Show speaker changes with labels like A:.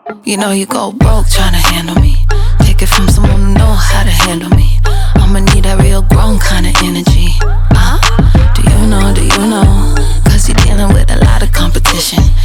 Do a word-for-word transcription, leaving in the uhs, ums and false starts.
A: You know you go broke trying to handle me. Take it from someone who know how to handle me. I'ma need that real grown kind of energy. Uh, do you know, do you know? Cause you're dealing with a lot of competition.